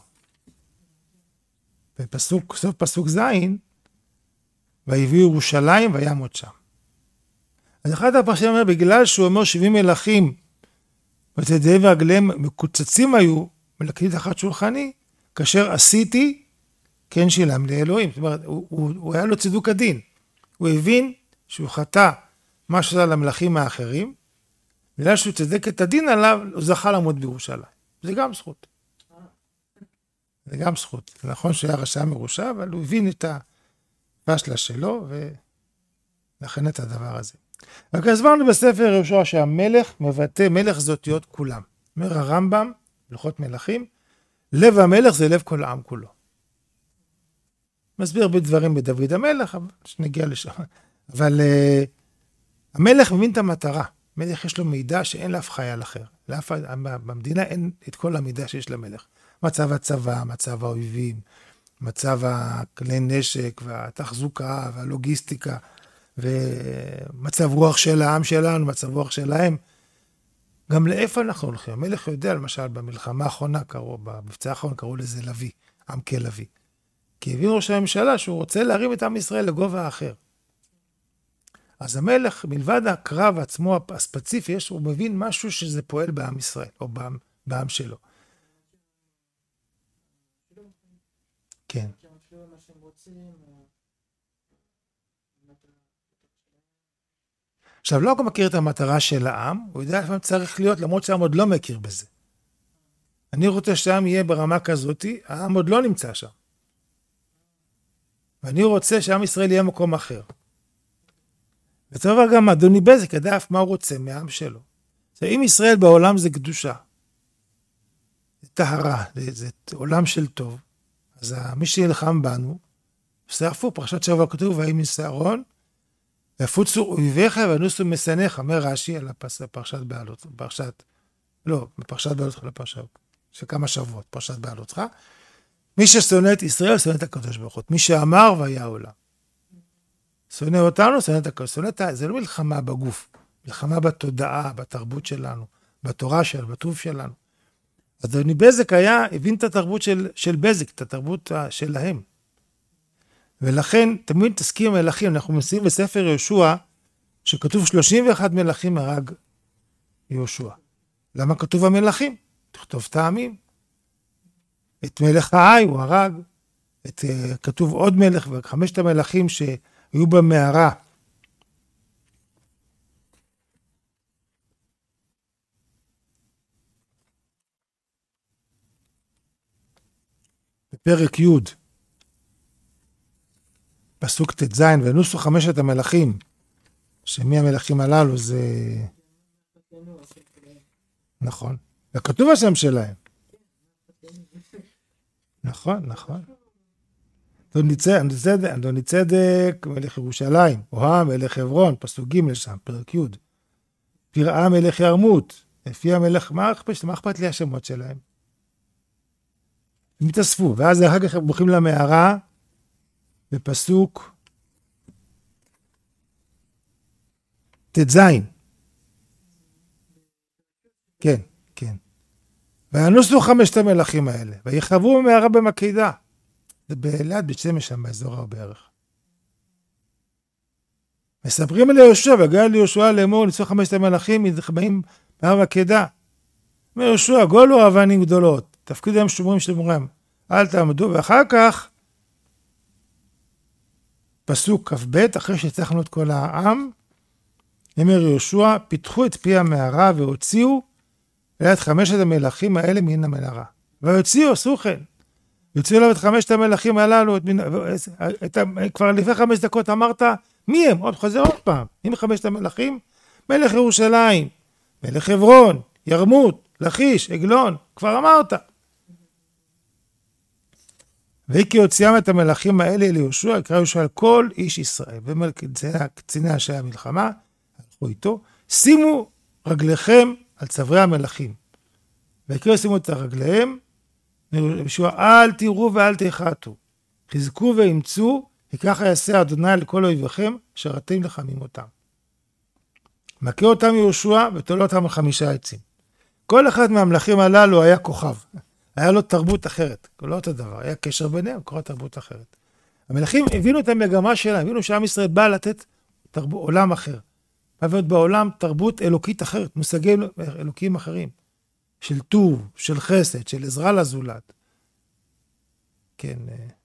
בסוף פסוק ז', ויביאו ירושלים וימות שם. אז אחד הפרשנים אומר, בגלל שהוא אומר 70 מלכים, ותדיהם ורגליהם מקוצצים היו, מלכים תחת שולחני, כאשר עשיתי, כן שילם לאלוהים. זאת אומרת, הוא היה לו צידוק הדין. הוא הבין שהוא חטא מה שעשה למלכים האחרים, בגלל שהוא צדק את הדין עליו, הוא זכה למות בירושלים. זה גם זכות. זה גם זכות. זה נכון שהיה רשע מרושע, אבל הוא הבין את הפשלה שלו, ולכן את הדבר הזה. רק הסברנו בספר יהושע שהמלך מבטא, מלך זה אותיות כולם. אומר הרמב"ם, הלכות מלכים, לב המלך זה לב כל העם כולו. מסביר בדברים בדוד המלך, אבל שנגיע לשם. אבל המלך מבין את המטרה. המלך יש לו מידע שאין לאף חייל אחר. במדינה אין את כל המידע שיש למלך. מצב הצבא, מצב האויבים, מצב הכלי נשק והתחזוקה והלוגיסטיקה, ומצב רוח של העם שלנו, מצב רוח שלהם. גם לאיפה אנחנו הולכים? המלך יודע, למשל, במלחמה האחרונה, במבצע האחרון קראו לזה לוי, עם כלוי. כי הבין ראש הממשלה שהוא רוצה להרים את עם ישראל לגובה האחר. אז המלך, מלבד הקרב עצמו הספציפי, הוא מבין משהו שזה פועל בעם ישראל, או בעם שלו. כן. עכשיו, לא רק הוא מכיר את המטרה של העם, הוא יודע לפעמים צריך להיות, למרות שהעם עוד לא מכיר בזה. אני רוצה שהעם יהיה ברמה כזאת, העם עוד לא נמצא שם. ואני רוצה שעם ישראל יהיה מקום אחר. וצריך גם אדוני בזק ידע אף מה הוא רוצה מהעם שלו. אם ישראל בעולם זה קדושה, זה טהרה, זה עולם של טוב, אז מי שילחם בנו, שרפו, פרשת שבוע כתוב, ויהי משערון, ויפוצו אויביך ונוסו משנאיך, אומר רש"י על פרשת בעלותך, בפרשת בעלותך, של כמה שבועות, פרשת בעלותך, מי ששונא את ישראל, שונא את הקדוש ברוך הוא. מי שאמר והיה עולם. שונא אותנו, שונא את הקדוש. זה לא מלחמה בגוף, מלחמה בתודעה, בתרבות שלנו, בתורה שלנו, בטוב שלנו. אז אדוני בזק הבין את התרבות של בזק, את התרבות שלהם. ולכן תמיד תזכיר מלכים, אנחנו מנסים בספר יהושע, שכתוב 31 מלכים הרג יהושע. למה כתוב המלכים? תכתוב טעמים. את מלך העי הוא הרג, כתוב עוד מלך, וחמשת המלכים שהיו במערה. בפרק י' פסוק ט"ז, ונוסו 5 המלכים, שמי המלכים הללו זה... נכון, וכתוב השם שלהם. נכון. אדוני צדק, מלך ירושלים, אוהם, מלך חברון, פסוק ג' שם, פרק י', פרעה מלך ירמות, לפי המלך, מה אכפת לי השמות שלהם? הם התאספו, ואז אחר כך הם בוכים למערה, בפסוק ט"ז. כן. וינוסו 5 המלכים האלה, ויחברו במערה במקדה. זה ליד בית שמש שם, באזור ההוא בערך. מספרים על יהושע, והגיע ליהושע לאמור, ניסו 5 המלכים, מתחבאים במערה במקדה. אומר יהושע, גולו אבנים גדולות, תפקידו הם שומרים שלמורם, אל תעמדו, ואחר כך, פסוק כ"ב, אחרי שצריכנו את כל העם, אומר יהושע, פיתחו את פי המערה והוציאו ליד 5 המלכים האלה מן המנהרה. ויוציאו, סוכן. יוציאו אליו את 5 המלכים הללו, כבר לפני 5 דקות אמרת, מי הם? עוד חוזר עוד פעם. עם 5 המלכים, מלך ירושלים, מלך חברון, ירמות, לכיש, עגלון, כבר אמרת. וכי הוציאם את המלכים האלה ליהושע, יקרא יהושע על כל איש ישראל, וקציני אנשי המלחמה, הלכו איתו, שימו רגליכם על צווארי המלכים. ויקראו שימו את רגליהם, יהושע, אל תראו ואל תחתו, חזקו ואמצו, וככה יעשה אדוני לכל אויביכם, אשר אתם נלחמים אותם. מכה אותם יהושע ותולה אותם על 5 עצים. כל אחד מהמלכים הללו היה כוכב. היה לו תרבות אחרת, לא אותו דבר, היה קשר ביניהם, קורא תרבות אחרת. המלכים הבינו את המגמה שלהם, הבינו שעם ישראל בא לתת עולם אחר. הבינו בעולם תרבות אלוקית אחרת, מושגים אלוקיים אחרים. של טוב, של חסד, של עזרה לזולת. כן.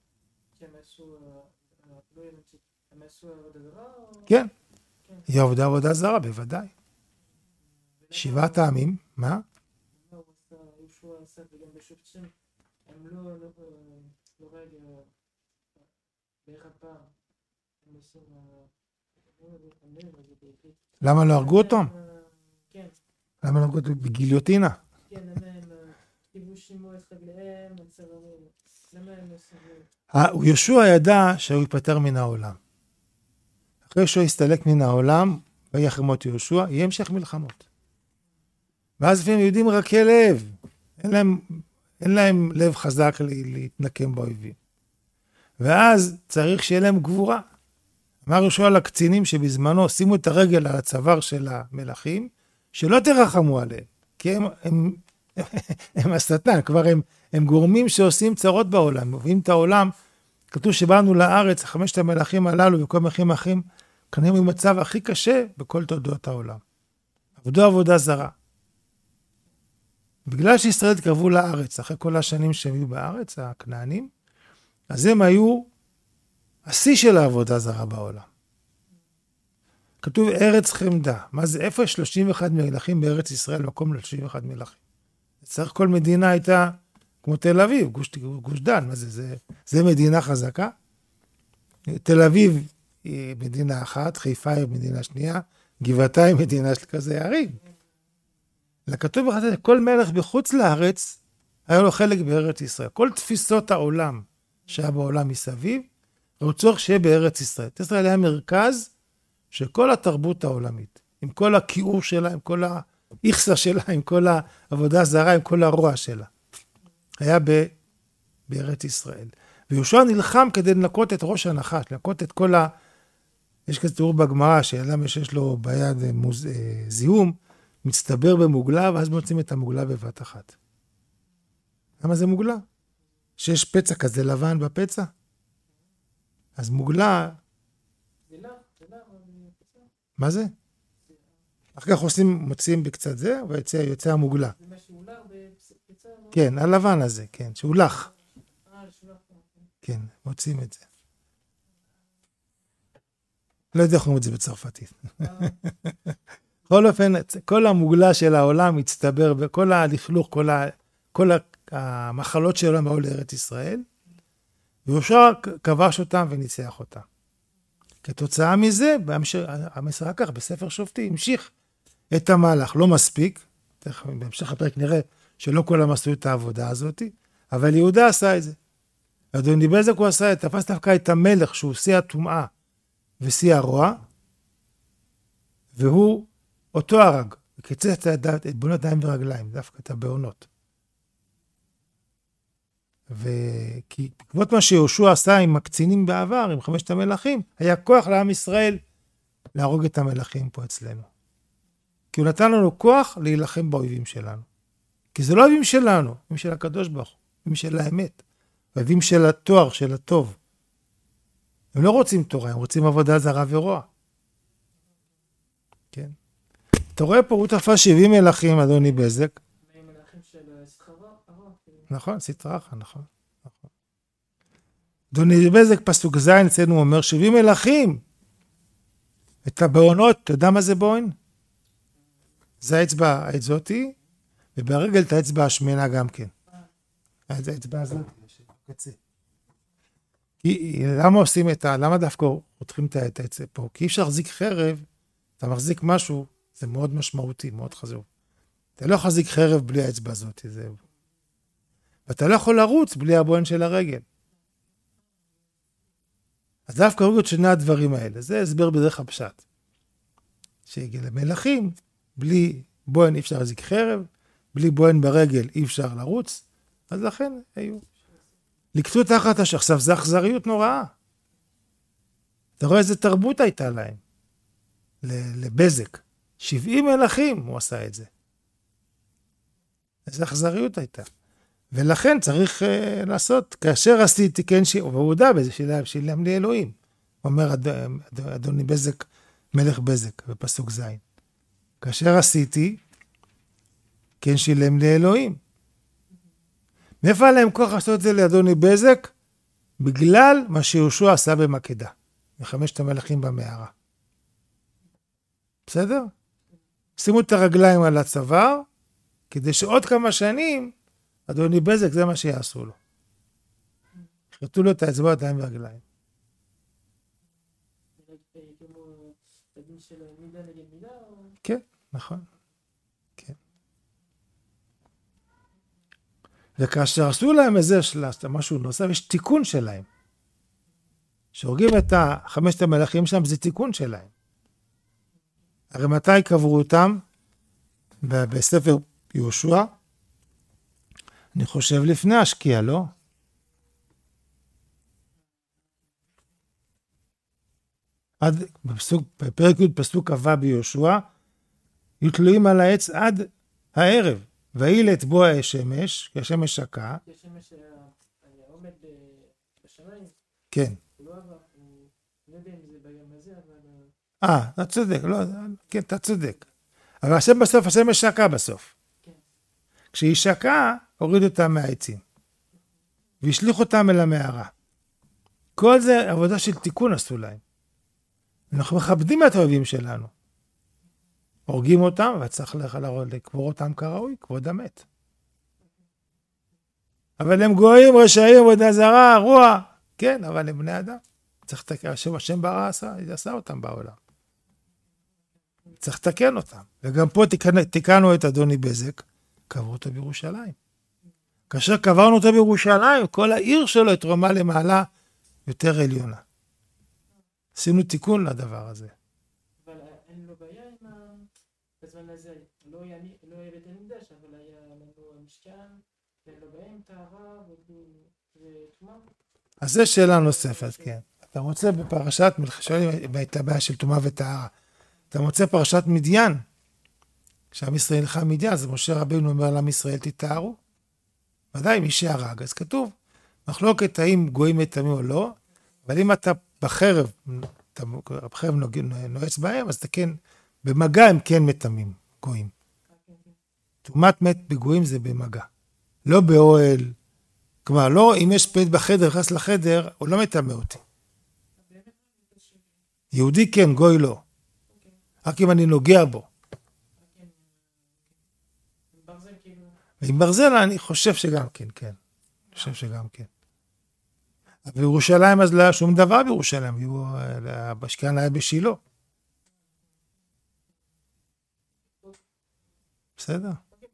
כן. היא עבודה זרה, בוודאי. 7 העמים, מה? הם לא רגע באחד פעם, הם עושים, למה לא הרגו אותם? כן. למה לא הרגו אותם? בגיליוטינה. כן, הם כיבושימו את רגליהם, הצררים, למה הם עושים? יהושע ידע שהוא ייפטר מן העולם. אחרי שהוא יסתלק מן העולם, ויחר מות יהושע, יהיה המשך מלחמות. ואז לפעמים יהודים רכי לב, אין להם לב חזק להתנקם באויבים. ואז צריך שיהיה להם גבורה. אמר יהושע לקצינים שבזמנו שימו את הרגל על הצוואר של המלכים, שלא תרחמו עליהם, כי הם השטן, כבר הם גורמים שעושים צרות בעולם, מביאים את העולם, כתוב שבאנו לארץ, 5 המלכים הללו וכל מלכים אחרים, כנראה במצב הכי קשה בכל תולדות העולם. עבדו עבודה זרה. בגלל שישראל התקרבו לארץ, אחרי כל השנים שהם היו בארץ, הכנענים, אז הם היו השיא של העבודה זרה בעולם. כתוב ארץ חמדה. מה זה? איפה יש 31 מלכים בארץ ישראל, מקום ל-31 מלכים? צריך כל מדינה הייתה כמו תל אביב, גוש דן. מה זה? זה מדינה חזקה. תל אביב היא מדינה אחת, חיפה היא מדינה שנייה, גבעתיים מדינה של כזה ערים. לכתוב בחז"ל, כל מלך בחוץ לארץ, היה לו חלק בארץ ישראל. כל תפיסות העולם שהיה בעולם מסביב, הוא צורך שיהיה בארץ ישראל. ישראל היה מרכז של כל התרבות העולמית, עם כל הכיעור שלה, עם כל האיכסה שלה, עם כל העבודה זרה, עם כל הרוע שלה. היה בארץ ישראל. ויהושע נלחם כדי לנקות את ראש הנחש, לנקות את כל יש כזה תיאור בגמרא, שאדם שיש לו ביד זיהום, מצטבר במוגלה, ואז מוצאים את המוגלה בבת אחת. למה זה מוגלה? שיש פצע כזה לבן בפצע? אז מוגלה... מה זה? אחר כך מוצאים בקצת זה, ויוצא המוגלה. זה מה שהולך בפצע? כן, הלבן הזה, כן, שהולך. כן, מוצאים את זה. לא יודע איך אומרים את זה בצרפתית. בכל אופן, כל המוגלה של העולם מצטבר, וכל הלכלוך, כל המחלות שלו באו לארץ ישראל, ויהושע כבש אותם וניצח אותם. כתוצאה מזה, המסר כך בספר שופטים, המשיך את המהלך, לא מספיק, בהמשך הפרק נראה שלא כולם עשו את העבודה הזאת, אבל יהודה עשה את זה. אדוני בזק הוא עשה, תפס דווקא את המלך שהוא שיא הטומאה ושיא הרוע, והוא אותו הרג, וקיצץ את בונות ידיים ורגליים, דווקא את הבעונות. וכי בעקבות מה שיהושע עשה עם הקצינים בעבר, עם 5 המלכים, היה כוח לעם ישראל להרוג את המלכים פה אצלנו. כי הוא נתן לנו כוח להילחם באויבים שלנו. כי זה לא אויבים שלנו, אויבים של הקדוש ברוך הוא, אויבים של האמת, אויבים של התואר, של הטוב. הם לא רוצים תורה, הם רוצים עבודה זרה ורוע. כן. אתה רואה פה, הוא תפס 70 מלכים, אדוני בזק. מלכים של סחרה, נכון, סטרחה, נכון. אדוני בזק, פסוק ז' אצלנו אומר, 70 מלכים. את הבעונות, אתה יודע מה זה בעון? זה האצבע האצזותי, וברגל את האצבע השמנה גם כן. האצבע הזאת, בקצה. למה דווקא חותכים את האצבע פה? כי אי אפשר להחזיק חרב, אתה מחזיק משהו, זה מאוד משמעותי, מאוד חשוב. אתה לא יכול להחזיק חרב בלי האצבע הזאת, זהו. ואתה לא יכול לרוץ בלי הבוהן של הרגל. אז דווקא הורידו את שני הדברים האלה. זה הסבר בדרך הפשט. שלמלכים, בלי בוהן אי אפשר להחזיק חרב, בלי בוהן ברגל אי אפשר לרוץ, אז לכן היו. לקטו תחת השח. עכשיו, זה אכזריות נוראה. אתה רואה איזה תרבות הייתה להם. לבזק. 70 מלכים הוא עשה את זה. איזה אכזריות הייתה. ולכן צריך לעשות, כאשר עשיתי, כן, והוא הודע בזה, שילם לי אלוהים. אומר אדוני בזק, מלך בזק, בפסוק זין. כאשר עשיתי, כן, שילם לי אלוהים. מאיפה היה להם כוח לעשות את זה לאדוני בזק? בגלל מה שיהושע עשה במקדה, מחמשת המלכים במערה. בסדר? שימו את הרגליים על הצוואר, כדי שעוד כמה שנים, אדוני בזק זה מה שיעשו לו. יחרטו לו את האצבעות, ידיים והרגליים. כן, נכון. כן. וכאשר עשו להם איזה משהו נוסף, יש תיקון שלהם. שהורגים את חמשת המלכים שם, זה תיקון שלהם. הרי מתי קברו אותם? בספר יהושע, אני חושב לפני השקיעה, לא? בפרק י' פסוק כ"ו ביהושע, יהיו תלויים על העץ עד הערב, וילט בו השמש, כי השמש שקעה. כי השמש היה עומד בשמיים. כן. הוא לא עבר, הוא לא יודע אם זה ביום הזה, אבל... אתה צודק, לא, כן, אתה צודק. אבל בסוף, השמש שקעה בסוף. כן. כשהיא שקעה, הוריד אותם מהעצים. והשליך אותם אל המערה. כל זה עבודה של תיקון עשו להם. אנחנו מכבדים את האויבים שלנו. הורגים אותם, וצריך לקבור אותם כראוי, כבוד המת. אבל הם גויים, רשעים, עבודה זרה, רוע. כן, אבל הם בני אדם. צריך לתקן, השם ברא עשה אותם בעולם. צריך לתקן אותם. וגם פה תיקנו את אדוני בזק, קברו אותו בירושלים. כאשר קברנו אותו בירושלים, כל העיר שלו התרוממה למעלה יותר עליונה. עשינו תיקון לדבר הזה. אבל אין לו בעיה עם בזמן הזה, לא היה בית המקדש, אבל היה לנו המשכן, ואין לו בעיה עם טהרה וטומאה. אז זו שאלה נוספת, כן. אתה מוצא בפרשת, שואלים הייתה בעיה של טומאה וטהרה. אתה מוצא פרשת מדיין, כשעם ישראל נלחם מדיין, אז משה רבינו אומר לעם ישראל תטהרו. ודאי מי שהרג, אז כתוב, מחלוקת האם גויים מטמאים או לא, אבל אם אתה בחרב נועץ בהם, אז אתה כן, במגע הם כן מטמאים, גויים. טומאת מת בגויים זה במגע. לא באוהל, כלומר, לא, אם יש פת בחדר, נכנס לחדר, הוא לא מטמא אותי. יהודי כן, גוי לא. רק אם אני נוגע בו. עם ברזל אני חושב שגם כן, כן. אני חושב שגם כן. בירושלים אז לא היה שום דבר בירושלים, המשכן היה בשילה. בסדר.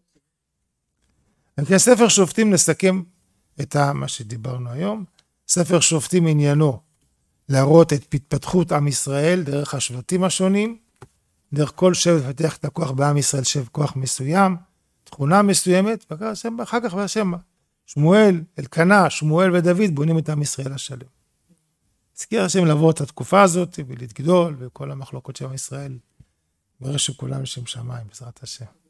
וכן, ספר שופטים נסכם את מה שדיברנו היום. ספר שופטים עניינו להראות את התפתחות עם ישראל דרך השבטים השונים, דרך כל שבט לפתח את הכוח בעם ישראל, שבט כוח מסוים, תכונה מסוימת, ואחר כך בהשם שמואל, אלקנה, שמואל ודוד בונים את עם ישראל השלם. הזכיר השם לבוא את התקופה הזאת ולהתגדול וכל המחלוקות של עם ישראל, ברש שכולם שם שמיים, בעזרת השם.